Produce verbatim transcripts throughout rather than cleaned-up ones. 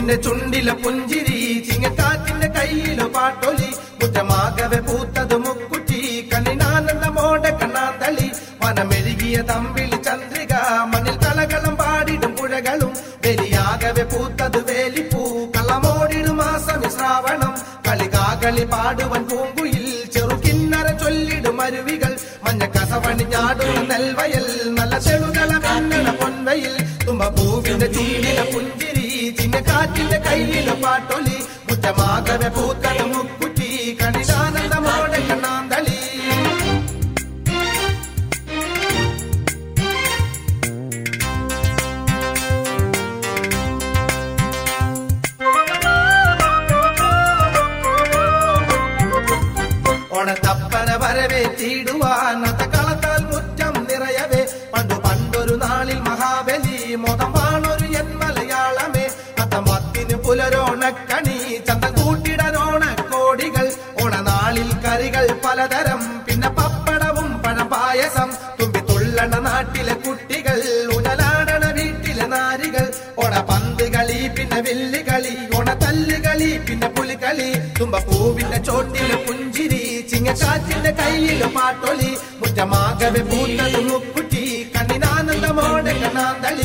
പൂവിന്റെ ചുണ്ടിലെ പുഞ്ചിരി ചിങ്ങക്കാറ്റിന്റെ കയ്യിലോ പാട്ടൊലി മുറ്റമാകവെ പൂത്തത് മുക്കുറ്റി കണ്ണിനാനന്ദമോടെ കണ്ണാന്തളി വനമെഴുകിയ തമ്പിളി ചന്ദ്രിക മണ്ണിൽ കളകളം പാടിടും പുഴകളും വെലിയാകവെ പൂത്തത് വേലിപ്പൂ കള്ളമോടിടും മാസം ശ്രാവണം കളികാകളി പാടുവൻ പൂങ്കുയിൽ ചെറുകിന്നര ചൊല്ലിടും അരുവികൾ മഞ്ഞ കസവണിഞ്ഞാടുന്ന നെൽവയൽ നല്ല ചെളുകള കണ്ണട പൊൻവയിൽ തുമ്പ പൂവിന്റെ ചുണ്ടിലെ പുഞ്ചിരി ചിങ്ങക്കാറ്റിന്റെ കയ്യിലെ പാട്ടൊലി മുറ്റമാകവെ പൂത്തത് മുക്കുറ്റി കണിതാനന്ദമോടെ കണ്ണാന്തളി ഓണത്തപ്പന വരവേറ്റിടുവാൻ കളത്താൽ മുറ്റം നിറയവേ പണ്ടു പണ്ടൊരു നാളിൽ മഹാബലി മോദം വാണൊരു എൻ മലയാളമേ അത്തമത്തിന് പുലരോണക്കണി ചന്തം കൂട്ടിടനോണക്കോടികൾ ഓണനാളിൽ കറികൾ പലതരം പിന്നെ പപ്പടവും പഴപായസം തുമ്പി തുള്ളണ നാട്ടിലെ കുട്ടികൾ ഉടലാടണ വീട്ടിലെ നാരികൾ ഓണ പന്ത് കളി പിന്നെ വെല്ലുകളി ഓണ തല്ലുകളി പിന്നെ പുലികളി തുമ്പ പൂവിന്റെ ചോട്ടിലെ പുഞ്ചിരി ചിങ്ങക്കാറ്റിന്റെ കയ്യില് പാട്ടൊലി മുറ്റമാകവെ പൂത്തത് മുക്കുറ്റി കണ്ണിനാനന്ദമോടെ കണ്ണാന്തളി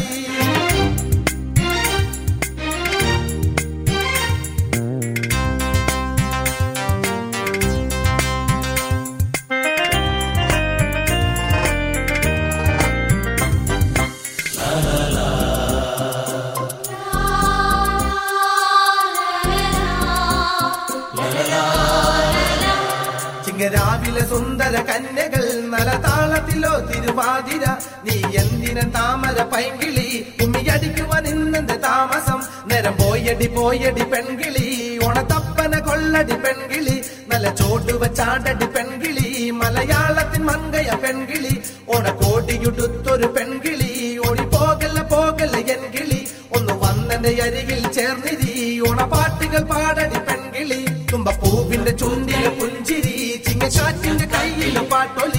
രാവിലെ സുന്ദര കന്യകൾ നലതാളത്തിലോ തിരുവാതിര നീ എന്തിന താമര പൈങ്കിളി ഉമ്മിയടിക്കുവാൻ ഇന്നെന്ത് താമസം നേരം പോയടി പോയടി പെൺകിളി ഓണത്തപ്പന കൊള്ളടി പെൺകിളി നല്ല ചോട്ടുവ ചാടടി പെൺകിളി മലയാളത്തിൻ മങ്കയ പെൺകിളി ഓണക്കോടിയുടുത്തൊരു പെൺകിളി ഓടി പോകല്ല പോകല്ല എൻ കിളി ഒന്ന് വന്നെന്റെ അരികിൽ ചേർന്നിരി ഓണപ്പാട്ടുകൾ പാടടി പെൺകിളി തുമ്പ പൂവിന്റെ ചുണ്ടിലെ പുഞ്ചിരി ചിങ്ങക്കാറ്റിന്റെ കയ്യിലെ പാട്ടൊലി